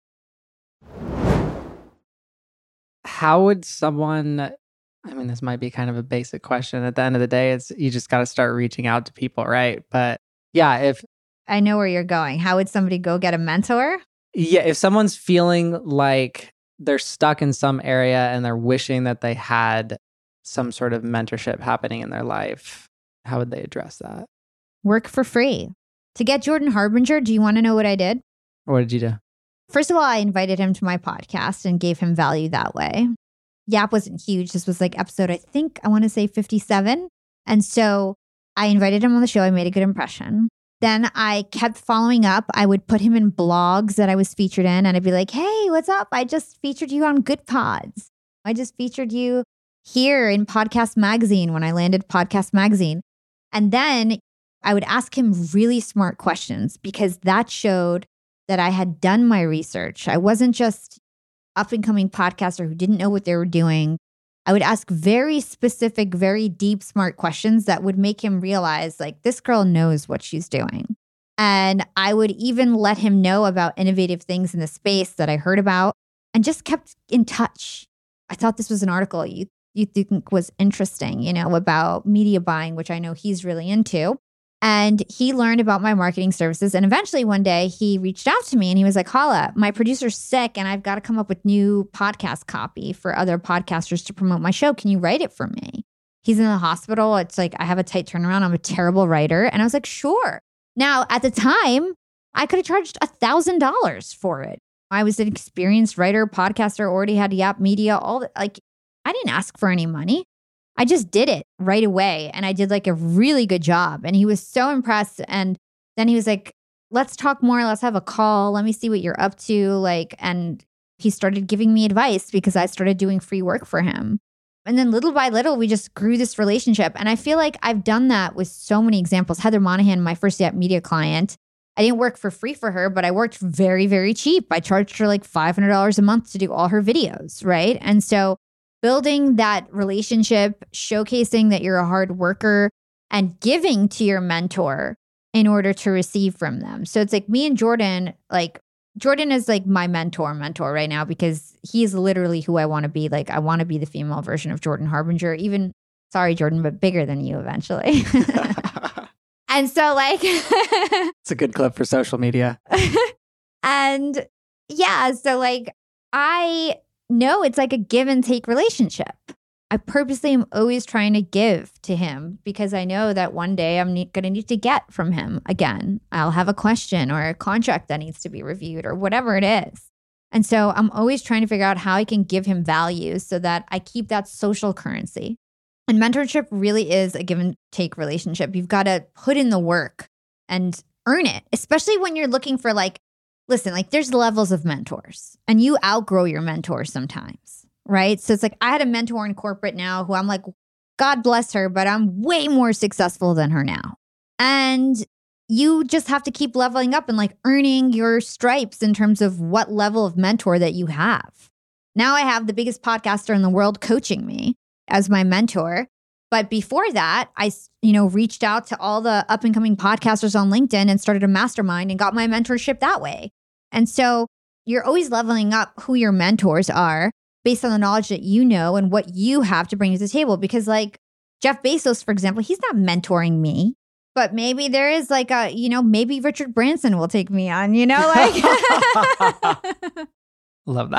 How would someone, I mean, this might be kind of a basic question. At the end of the day, it's you just got to start reaching out to people, right? But yeah, if I know where you're going. How would somebody go get a mentor? Yeah, if someone's feeling like they're stuck in some area and they're wishing that they had some sort of mentorship happening in their life, how would they address that? Work for free. To get Jordan Harbinger, do you want to know what I did? What did you do? First of all, I invited him to my podcast and gave him value that way. Yap wasn't huge. This was like episode, I think, I want to say fifty-seven. And so I invited him on the show. I made a good impression. Then I kept following up. I would put him in blogs that I was featured in, and I'd be like, hey, what's up? I just featured you on Good Pods. I just featured you here in Podcast Magazine when I landed Podcast Magazine. And then I would ask him really smart questions because that showed that I had done my research. I wasn't just up and coming podcaster who didn't know what they were doing. I would ask very specific, very deep, smart questions that would make him realize, like, this girl knows what she's doing. And I would even let him know about innovative things in the space that I heard about and just kept in touch. I thought this was an article you, you think was interesting, you know, about media buying, which I know he's really into. And he learned about my marketing services. And eventually one day he reached out to me and he was like, Hala, my producer's sick and I've got to come up with new podcast copy for other podcasters to promote my show. Can you write it for me? He's in the hospital. It's like, I have a tight turnaround. I'm a terrible writer. And I was like, sure. Now, at the time, I could have charged a thousand dollars for it. I was an experienced writer, podcaster, already had Yap Media, all the, like, I didn't ask for any money. I just did it right away. And I did like a really good job. And he was so impressed. And then he was like, let's talk more. Let's have a call. Let me see what you're up to. Like, and he started giving me advice because I started doing free work for him. And then little by little, we just grew this relationship. And I feel like I've done that with so many examples. Heather Monahan, my first Yap Media client, I didn't work for free for her, but I worked very, very cheap. I charged her like five hundred dollars a month to do all her videos, right? And so building that relationship, showcasing that you're a hard worker, and giving to your mentor in order to receive from them. So it's like me and Jordan, like Jordan is like my mentor mentor right now because he's literally who I want to be. Like I want to be the female version of Jordan Harbinger, even, sorry, Jordan, but bigger than you eventually. And so like. It's a good clip for social media. And yeah, so like I know it's like a give and take relationship. I purposely am always trying to give to him because I know that one day I'm ne- going to need to get from him again. I'll have a question or a contract that needs to be reviewed or whatever it is. And so I'm always trying to figure out how I can give him value so that I keep that social currency. And mentorship really is a give and take relationship. You've got to put in the work and earn it, especially when you're looking for like, listen, like there's levels of mentors and you outgrow your mentors sometimes. Right. So it's like I had a mentor in corporate now who I'm like, God bless her, but I'm way more successful than her now. And you just have to keep leveling up and like earning your stripes in terms of what level of mentor that you have. Now I have the biggest podcaster in the world coaching me as my mentor. But before that, I, you know, reached out to all the up and coming podcasters on LinkedIn and started a mastermind and got my mentorship that way. And so you're always leveling up who your mentors are based on the knowledge that you know and what you have to bring to the table. Because like Jeff Bezos, for example, he's not mentoring me, but maybe there is like a, you know, maybe Richard Branson will take me on, you know, like. Love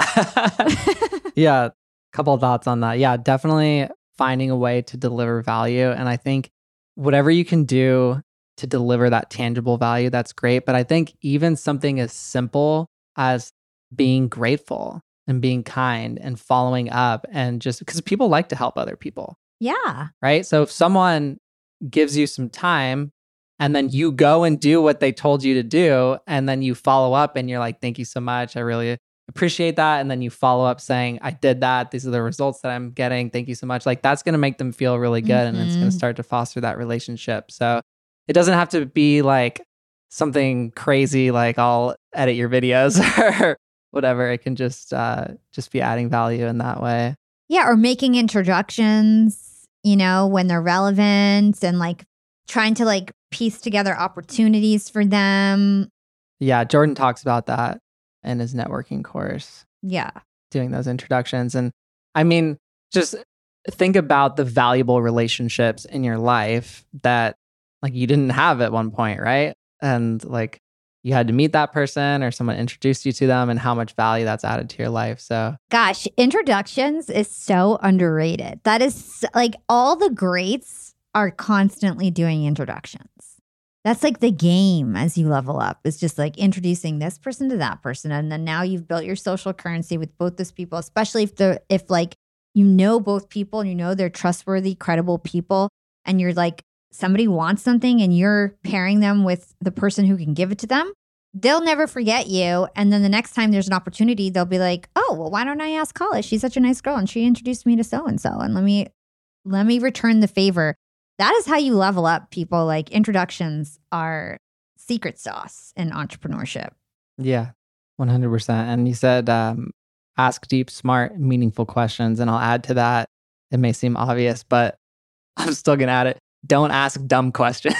that. Yeah. A couple of thoughts on that. Yeah, definitely finding a way to deliver value. And I think whatever you can do to deliver that tangible value, that's great. But I think even something as simple as being grateful and being kind and following up and just because people like to help other people. Yeah. Right. So if someone gives you some time and then you go and do what they told you to do, and then you follow up and you're like, thank you so much. I really appreciate that. And then you follow up saying, I did that. These are the results that I'm getting. Thank you so much. Like that's going to make them feel really good. Mm-hmm. And it's going to start to foster that relationship. So it doesn't have to be like something crazy, like I'll edit your videos or whatever. It can just uh, just be adding value in that way. Yeah, or making introductions, you know, when they're relevant and like trying to like piece together opportunities for them. Yeah, Jordan talks about that in his networking course. Yeah. Doing those introductions. And I mean, just think about the valuable relationships in your life that like you didn't have at one point, right? And like you had to meet that person or someone introduced you to them and how much value that's added to your life. So, gosh, introductions is so underrated. That is like all the greats are constantly doing introductions. That's like the game as you level up. It's just like introducing this person to that person. And then now you've built your social currency with both those people, especially if the if like you know both people and you know they're trustworthy, credible people, and you're like, somebody wants something and you're pairing them with the person who can give it to them, they'll never forget you. And then the next time there's an opportunity, they'll be like, oh, well, why don't I ask Holly? She's such a nice girl and she introduced me to so-and-so. And let me, let me return the favor. That is how you level up, people. Like introductions are secret sauce in entrepreneurship. Yeah, one hundred percent. And you said, um, ask deep, smart, meaningful questions. And I'll add to that. It may seem obvious, but I'm still going to add it. Don't ask dumb questions.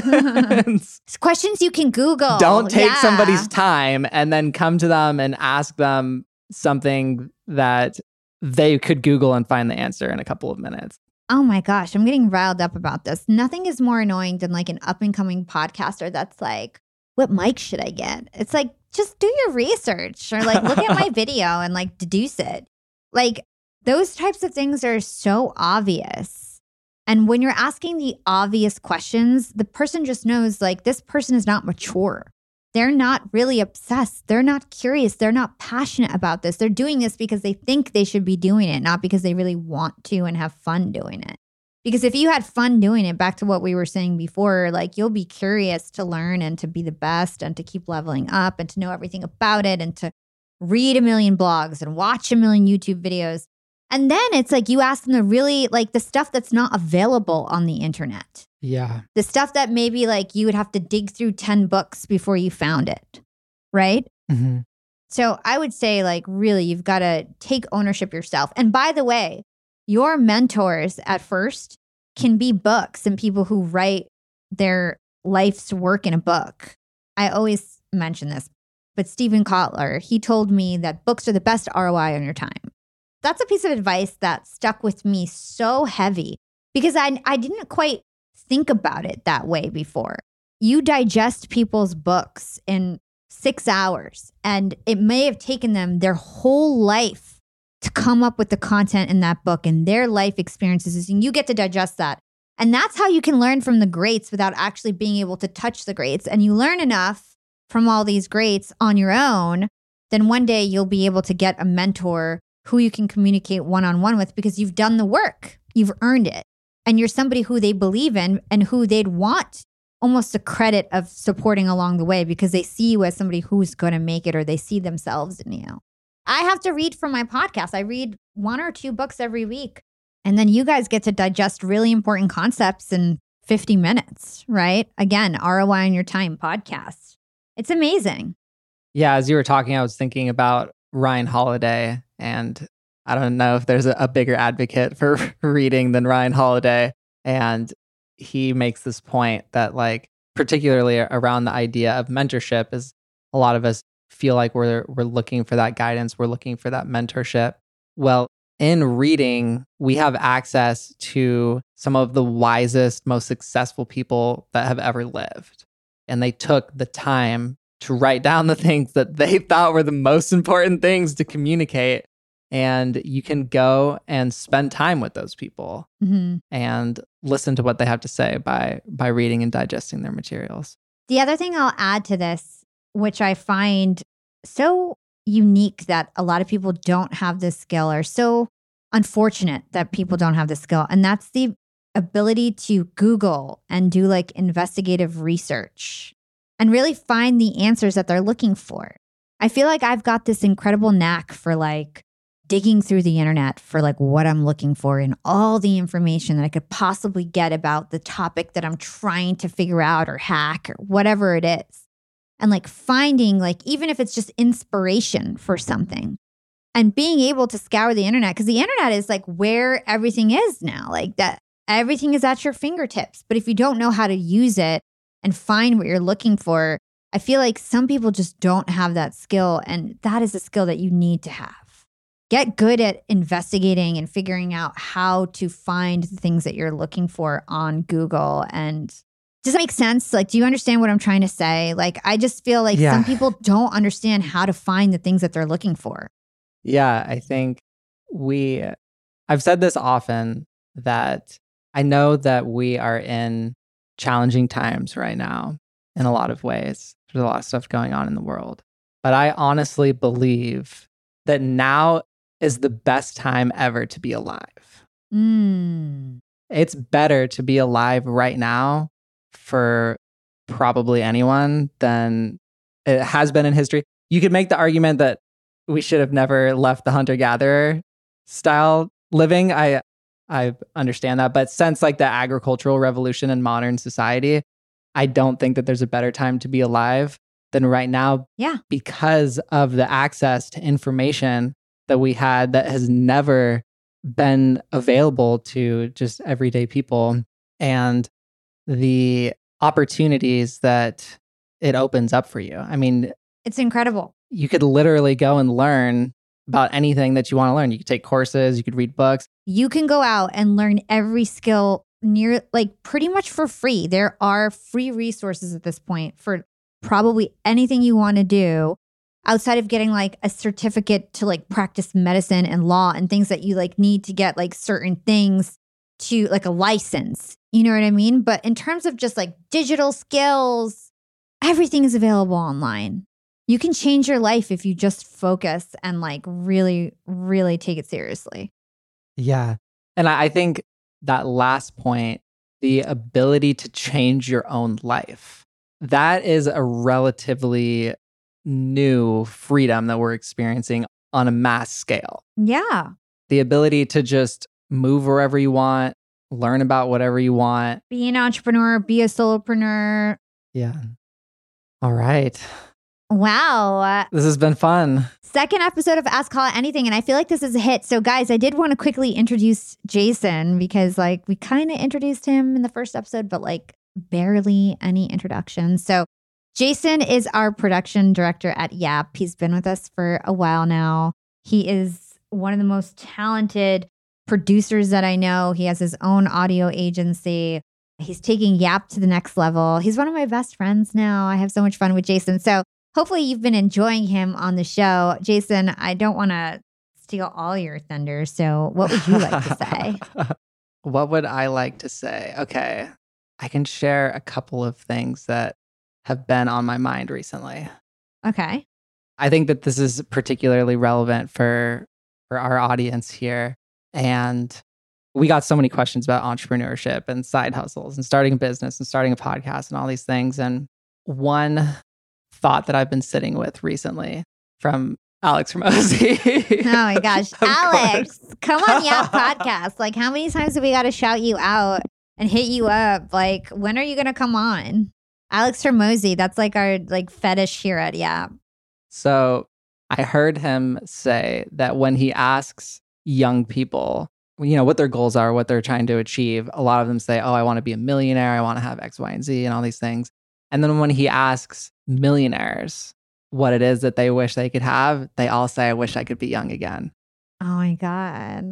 Questions you can Google. Don't take yeah. somebody's time and then come to them and ask them something that they could Google and find the answer in a couple of minutes. Oh my gosh, I'm getting riled up about this. Nothing is more annoying than like an up and coming podcaster that's like, what mic should I get? It's like, just do your research or like look at my video and like deduce it. Like those types of things are so obvious. And when you're asking the obvious questions, the person just knows like this person is not mature. they're not really obsessed. They're not curious. They're not passionate about this. They're doing this because they think they should be doing it, not because they really want to and have fun doing it. Because if you had fun doing it, back to what we were saying before, like you'll be curious to learn and to be the best and to keep leveling up and to know everything about it and to read a million blogs and watch a million YouTube videos. And then it's like you ask them to really like the stuff that's not available on the internet. Yeah. The stuff that maybe like you would have to dig through ten books before you found it. Right? Mm-hmm. So I would say like really you've got to take ownership yourself. And by the way, your mentors at first can be books and people who write their life's work in a book. I always mention this, but Stephen Kotler, he told me that books are the best R O I on your time. That's a piece of advice that stuck with me so heavy because I, I didn't quite think about it that way before. You digest people's books in six hours and it may have taken them their whole life to come up with the content in that book and their life experiences, and you get to digest that. And that's how you can learn from the greats without actually being able to touch the greats. And you learn enough from all these greats on your own, then one day you'll be able to get a mentor who you can communicate one-on-one with because you've done the work. You've earned it. And you're somebody who they believe in and who they'd want almost a credit of supporting along the way because they see you as somebody who's going to make it or they see themselves in you. I have to read for my podcast. I read one or two books every week. And then you guys get to digest really important concepts in fifty minutes, right? Again, R O I on your time podcast. It's amazing. Yeah, as you were talking, I was thinking about Ryan Holiday. And I don't know if there's a, a bigger advocate for reading than Ryan Holiday. And he makes this point that like, particularly around the idea of mentorship is a lot of us feel like we're we're looking for that guidance, we're looking for that mentorship. Well, in reading, we have access to some of the wisest, most successful people that have ever lived. And they took the time to write down the things that they thought were the most important things to communicate. And you can go and spend time with those people Mm-hmm. and listen to what they have to say by by reading and digesting their materials. The other thing I'll add to this, which I find so unique that a lot of people don't have this skill or so unfortunate that people don't have this skill. And that's the ability to Google and do like investigative research and really find the answers that they're looking for. I feel like I've got this incredible knack for like digging through the internet for like what I'm looking for and all the information that I could possibly get about the topic that I'm trying to figure out or hack or whatever it is. And like finding like, even if it's just inspiration for something and being able to scour the internet, because the internet is like where everything is now, like that everything is at your fingertips. But if you don't know how to use it and find what you're looking for, I feel like some people just don't have that skill. And that is a skill that you need to have. Get good at investigating and figuring out how to find the things that you're looking for on Google. And does that make sense? Like, do you understand what I'm trying to say? Like, I just feel like Yeah. some people don't understand how to find the things that they're looking for. Yeah, I think we, I've said this often that I know that we are in challenging times right now in a lot of ways. There's a lot of stuff going on in the world. But I honestly believe that now is the best time ever to be alive. Mm. It's better to be alive right now for probably anyone than it has been in history. You could make the argument that we should have never left the hunter-gatherer style living. I I understand that. But since like the agricultural revolution in modern society, I don't think that there's a better time to be alive than right now. Yeah. Because of the access to information that we had that has never been available to just everyday people, and the opportunities that it opens up for you. I mean, It's incredible. you could literally go and learn about anything that you want to learn. You could take courses, you could read books. You can go out and learn every skill near, like pretty much for free. There are free resources at this point for probably anything you want to do outside of getting like a certificate to like practice medicine and law and things that you like need to get like certain things to like a license. You know what I mean? But in terms of just like digital skills, everything is available online. You can change your life if you just focus and like really, really take it seriously. Yeah. And I I think that last point, the ability to change your own life, that is a relatively new freedom that we're experiencing on a mass scale. Yeah. The ability to just move wherever you want, learn about whatever you want. Be an entrepreneur, be a solopreneur. Yeah. All right. Wow. Uh, This has been fun. Second episode of Ask Hala Anything. And I feel like this is a hit. So, guys, I did want to quickly introduce Jason because, like, we kind of introduced him in the first episode, but, like, barely any introduction. So, Jason is our production director at Yap. He's been with us for a while now. He is one of the most talented producers that I know. He has his own audio agency. He's taking Yap to the next level. He's one of my best friends now. I have so much fun with Jason. So, hopefully you've been enjoying him on the show. Jason, I don't want to steal all your thunder. So what would you like to say? What would I like to say? Okay. I can share a couple of things that have been on my mind recently. Okay. I think that this is particularly relevant for for our audience here. And we got so many questions about entrepreneurship and side hustles and starting a business and starting a podcast and all these things. And one thought that I've been sitting with recently from Alex Hormozi. Oh my gosh. Alex, come on, yeah, podcast. Like, how many times do we got to shout you out and hit you up? Like, when are you going to come on? Alex Hormozi, that's like our like fetish here at Yap. So I heard him say that when he asks young people, you know, what their goals are, what they're trying to achieve, a lot of them say, oh, I want to be a millionaire. I want to have X, Y, and Z and all these things. And then when he asks millionaires what it is that they wish they could have, they all say, I wish I could be young again. Oh my God.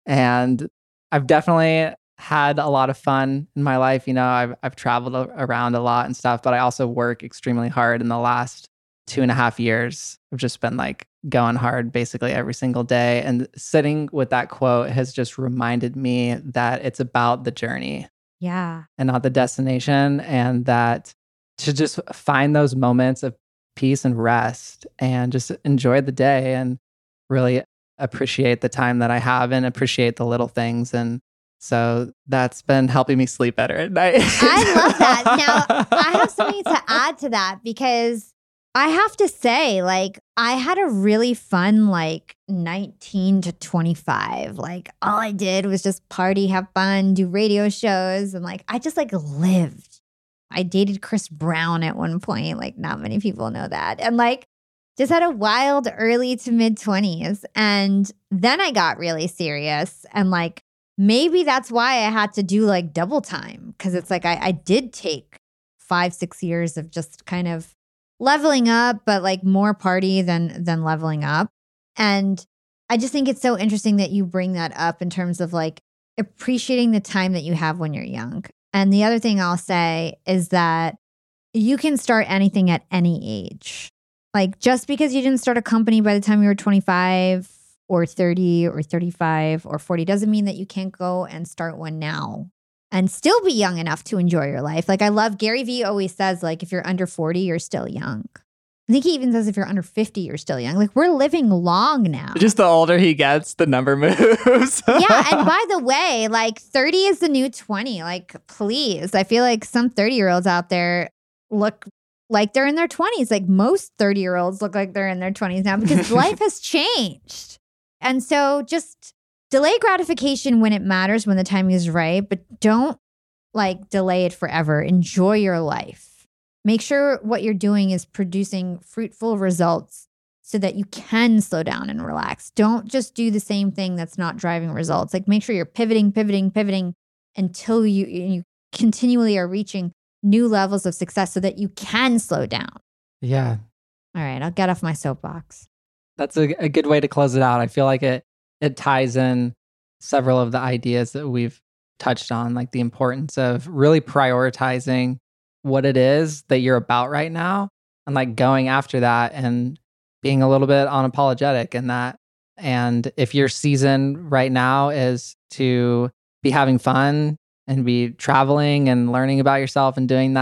And I've definitely had a lot of fun in my life. You know, I've, I've traveled around a lot and stuff, but I also work extremely hard in the last two and a half years. I've just been like going hard basically every single day. And sitting with that quote has just reminded me that it's about the journey. Yeah. And not the destination. And that to just find those moments of peace and rest and just enjoy the day and really appreciate the time that I have and appreciate the little things. And so that's been helping me sleep better at night. I love that. Now, I have something to add to that because I have to say, like, I had a really fun, like, nineteen to twenty-five. Like, all I did was just party, have fun, do radio shows. And, like, I just, like, lived. I dated Chris Brown at one point. Like, not many people know that. And, like, just had a wild early to mid twenties. And then I got really serious. And, like, maybe that's why I had to do, like, double time. Because it's like I, I did take five, six years of just kind of leveling up, but like more party than than leveling up. And I just think it's so interesting that you bring that up in terms of like appreciating the time that you have when you're young. And the other thing I'll say is that you can start anything at any age. Like just because you didn't start a company by the time you were twenty-five or thirty or thirty-five or forty doesn't mean that you can't go and start one now and still be young enough to enjoy your life. Like I love Gary Vee always says, like, if you're under forty, you're still young. I think he even says if you're under fifty, you're still young. Like we're living long now. Just the older he gets, the number moves. Yeah. And by the way, like thirty is the new twenty. Like, please. I feel like some thirty year olds out there look like they're in their twenties. Like most thirty year olds look like they're in their twenties now because life has changed. And so just delay gratification when it matters, when the timing is right, but don't like delay it forever. Enjoy your life. Make sure what you're doing is producing fruitful results so that you can slow down and relax. Don't just do the same thing that's not driving results. Like make sure you're pivoting, pivoting, pivoting until you, you continually are reaching new levels of success so that you can slow down. Yeah. All right, I'll get off my soapbox. That's a, a good way to close it out. I feel like it it ties in several of the ideas that we've touched on, like the importance of really prioritizing what it is that you're about right now and like going after that and being a little bit unapologetic in that. And if your season right now is to be having fun and be traveling and learning about yourself and doing that,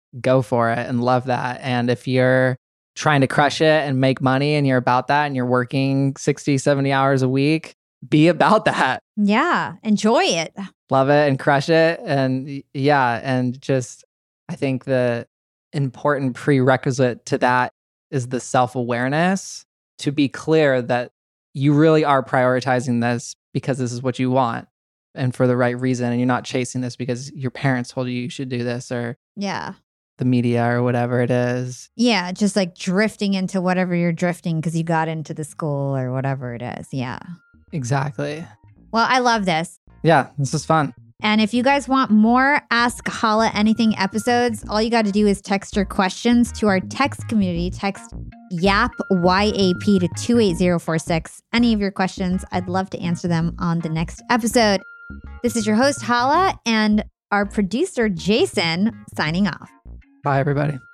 go for it and love that. And if you're trying to crush it and make money and you're about that and you're working sixty, seventy hours a week, be about that. Yeah. Enjoy it. Love it and crush it. And yeah, and just, I think the important prerequisite to that is the self-awareness to be clear that you really are prioritizing this because this is what you want and for the right reason. And you're not chasing this because your parents told you you should do this or Yeah. the media or whatever it is. Yeah. Just like drifting into whatever you're drifting because you got into the school or whatever it is. Yeah. Exactly. Well, I love this. Yeah, this is fun. And if you guys want more Ask Hala Anything episodes, all you got to do is text your questions to our text community. Text YAP, Y A P to two eight zero four six. Any of your questions, I'd love to answer them on the next episode. This is your host, Hala, and our producer, Jason, signing off. Bye, everybody.